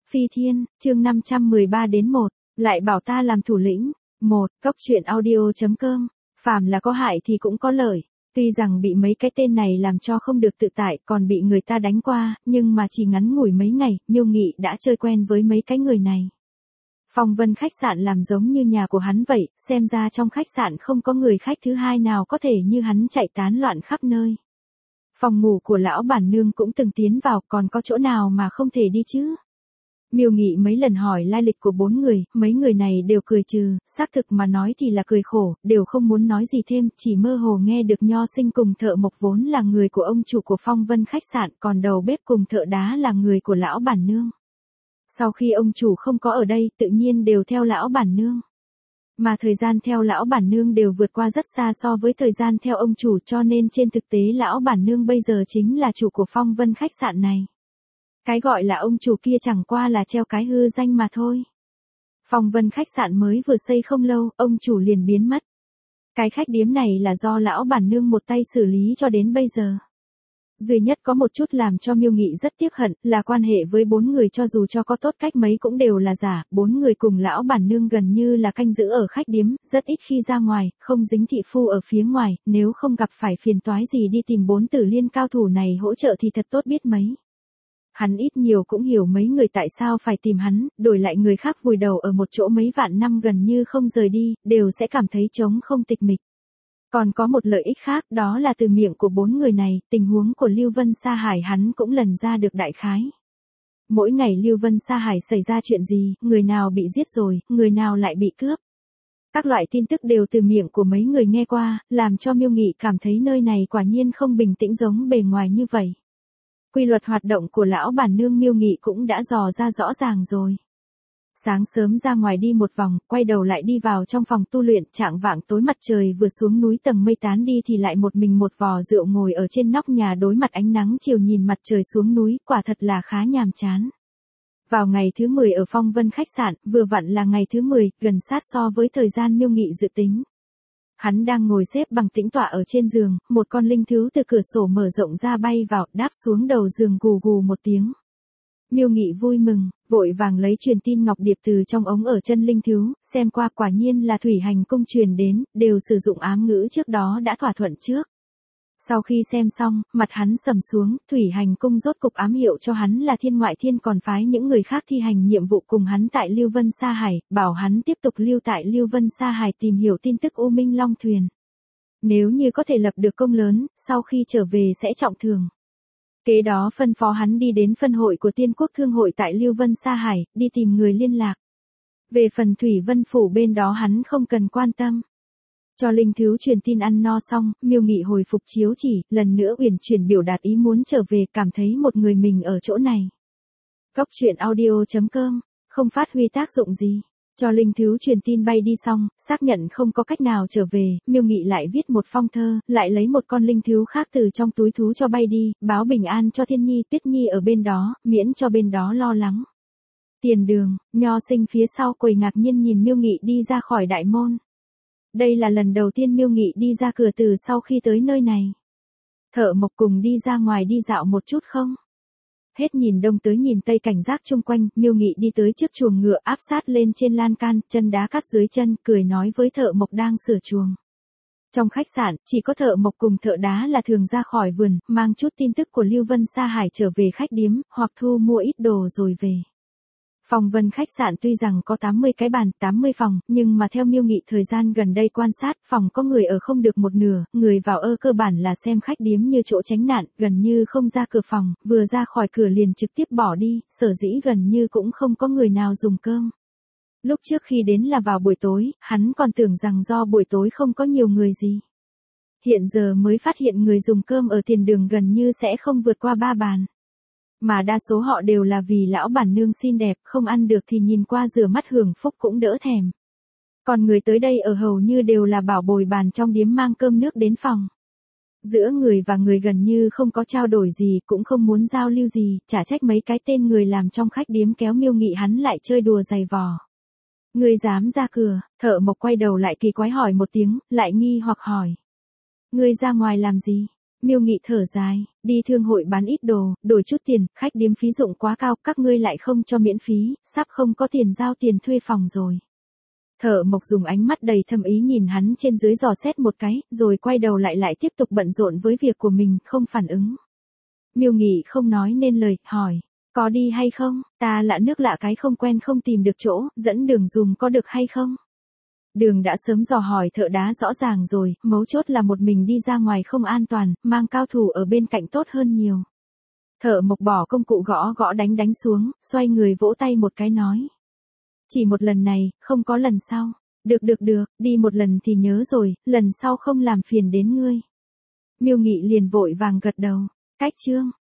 Phi Thiên, chương 513 đến 1, lại bảo ta làm thủ lĩnh. 1. Cốc truyện audio.com. Phàm là có hại thì cũng có lợi. Tuy rằng bị mấy cái tên này làm cho không được tự tại, còn bị người ta đánh qua, nhưng mà chỉ ngắn ngủi mấy ngày, Miêu Nghị đã chơi quen với mấy cái người này. Phong Vân khách sạn làm giống như nhà của hắn vậy, xem ra trong khách sạn không có người khách thứ hai nào có thể như hắn chạy tán loạn khắp nơi. Phòng ngủ của lão bản nương cũng từng tiến vào, còn có chỗ nào mà không thể đi chứ? Miêu Nghị mấy lần hỏi lai lịch của 4 người, mấy người này đều cười trừ, xác thực mà nói thì là cười khổ, đều không muốn nói gì thêm, chỉ mơ hồ nghe được Nho Sinh cùng Thợ Mộc vốn là người của ông chủ của Phong Vân khách sạn, còn đầu bếp cùng thợ đá là người của lão bản nương. Sau khi ông chủ không có ở đây, tự nhiên đều theo lão bản nương. Mà thời gian theo lão bản nương đều vượt qua rất xa so với thời gian theo ông chủ, cho nên trên thực tế lão bản nương bây giờ chính là chủ của Phong Vân khách sạn này. Cái gọi là ông chủ kia chẳng qua là treo cái hư danh mà thôi. Phong Vân khách sạn mới vừa xây không lâu, ông chủ liền biến mất. Cái khách điếm này là do lão bản nương một tay xử lý cho đến bây giờ. Duy nhất có một chút làm cho Miêu Nghị rất tiếc hận, là quan hệ với 4 người cho dù cho có tốt cách mấy cũng đều là giả, 4 người cùng lão bản nương gần như là canh giữ ở khách điếm, rất ít khi ra ngoài, không dính thị phu ở phía ngoài, nếu không gặp phải phiền toái gì đi tìm 4 tử liên cao thủ này hỗ trợ thì thật tốt biết mấy. Hắn ít nhiều cũng hiểu mấy người tại sao phải tìm hắn, đổi lại người khác vùi đầu ở một chỗ mấy vạn năm gần như không rời đi, đều sẽ cảm thấy trống không tịch mịch. Còn có một lợi ích khác, đó là từ miệng của 4 người này, tình huống của Lưu Vân Sa Hải hắn cũng lần ra được đại khái. Mỗi ngày Lưu Vân Sa Hải xảy ra chuyện gì, người nào bị giết rồi, người nào lại bị cướp. Các loại tin tức đều từ miệng của mấy người nghe qua, làm cho Miêu Nghị cảm thấy nơi này quả nhiên không bình tĩnh giống bề ngoài như vậy. Quy luật hoạt động của lão bản nương Miêu Nghị cũng đã dò ra rõ ràng rồi. Sáng sớm ra ngoài đi một vòng, quay đầu lại đi vào trong phòng tu luyện, chạng vạng tối mặt trời vừa xuống núi tầng mây tán đi thì lại một mình một vò rượu ngồi ở trên nóc nhà đối mặt ánh nắng chiều nhìn mặt trời xuống núi, quả thật là khá nhàm chán. Vào ngày thứ 10 ở Phong Vân khách sạn, vừa vặn là ngày thứ 10, gần sát so với thời gian Miêu Nghị dự tính. Hắn đang ngồi xếp bằng tĩnh tọa ở trên giường, một con linh thú từ cửa sổ mở rộng ra bay vào, đáp xuống đầu giường gù gù một tiếng. Miêu Nghị vui mừng, vội vàng lấy truyền tin ngọc điệp từ trong ống ở chân linh thú, xem qua quả nhiên là Thủy Hành Cung truyền đến, đều sử dụng ám ngữ trước đó đã thỏa thuận trước. Sau khi xem xong, mặt hắn sầm xuống, Thủy Hành Cung rốt cục ám hiệu cho hắn là Thiên Ngoại Thiên còn phái những người khác thi hành nhiệm vụ cùng hắn tại Lưu Vân Sa Hải, bảo hắn tiếp tục lưu tại Lưu Vân Sa Hải tìm hiểu tin tức U Minh Long Thuyền. Nếu như có thể lập được công lớn, sau khi trở về sẽ trọng thưởng. Kế đó phân phó hắn đi đến phân hội của Tiên Quốc Thương hội tại Lưu Vân Sa Hải, đi tìm người liên lạc. Về phần Thủy Vân Phủ bên đó hắn không cần quan tâm. Cho linh thú truyền tin ăn no xong, Miêu Nghị hồi phục chiếu chỉ, lần nữa uyển chuyển biểu đạt ý muốn trở về, cảm thấy một người mình ở chỗ này. Cốc truyện audio.com, không phát huy tác dụng gì. Cho linh thú truyền tin bay đi xong, xác nhận không có cách nào trở về, Miêu Nghị lại viết một phong thơ, lại lấy một con linh thú khác từ trong túi thú cho bay đi, báo bình an cho Thiên Nhi, Tuyết Nhi ở bên đó, miễn cho bên đó lo lắng. Tiền đường, Nho Sinh phía sau quầy ngạc nhiên nhìn Miêu Nghị đi ra khỏi đại môn. Đây là lần đầu tiên Miêu Nghị đi ra cửa từ sau khi tới nơi này. Thợ Mộc cùng đi ra ngoài đi dạo một chút không? Hết nhìn đông tới nhìn tây cảnh giác chung quanh, Miêu Nghị đi tới trước chuồng ngựa áp sát lên trên lan can, chân đá cắt dưới chân, cười nói với Thợ Mộc đang sửa chuồng. Trong khách sạn, chỉ có Thợ Mộc cùng thợ đá là thường ra khỏi vườn, mang chút tin tức của Lưu Vân Sa Hải trở về khách điếm, hoặc thu mua ít đồ rồi về. Phong Vân khách sạn tuy rằng có 80 cái bàn, 80 phòng, nhưng mà theo Miêu Nghị thời gian gần đây quan sát, phòng có người ở không được một nửa, người vào cơ bản là xem khách điếm như chỗ tránh nạn, gần như không ra cửa phòng, vừa ra khỏi cửa liền trực tiếp bỏ đi, sở dĩ gần như cũng không có người nào dùng cơm. Lúc trước khi đến là vào buổi tối, hắn còn tưởng rằng do buổi tối không có nhiều người gì. Hiện giờ mới phát hiện người dùng cơm ở tiền đường gần như sẽ không vượt qua 3 bàn. Mà đa số họ đều là vì lão bản nương xinh đẹp, không ăn được thì nhìn qua rửa mắt hưởng phúc cũng đỡ thèm. Còn người tới đây ở hầu như đều là bảo bồi bàn trong điếm mang cơm nước đến phòng. Giữa người và người gần như không có trao đổi gì, cũng không muốn giao lưu gì, chả trách mấy cái tên người làm trong khách điếm kéo Miêu Nghị hắn lại chơi đùa giày vò. Ngươi dám ra cửa? Thợ Mộc quay đầu lại kỳ quái hỏi một tiếng, lại nghi hoặc hỏi. Ngươi ra ngoài làm gì? Miêu Nghị thở dài, đi thương hội bán ít đồ, đổi chút tiền, khách điếm phí dụng quá cao, các ngươi lại không cho miễn phí, sắp không có tiền giao tiền thuê phòng rồi. Thợ mộc dùng ánh mắt đầy thâm ý nhìn hắn trên dưới dò xét một cái, rồi quay đầu lại tiếp tục bận rộn với việc của mình, không phản ứng. Miêu Nghị không nói nên lời, hỏi, có đi hay không, ta lạ nước lạ cái không quen không tìm được chỗ, dẫn đường dùm có được hay không? Đường đã sớm dò hỏi thợ đá rõ ràng rồi, mấu chốt là một mình đi ra ngoài không an toàn, mang cao thủ ở bên cạnh tốt hơn nhiều. Thợ mộc bỏ công cụ gõ gõ đánh xuống, xoay người vỗ tay một cái nói. Chỉ một lần này, không có lần sau. Được, đi một lần thì nhớ rồi, lần sau không làm phiền đến ngươi. Miêu Nghị liền vội vàng gật đầu. Cách chương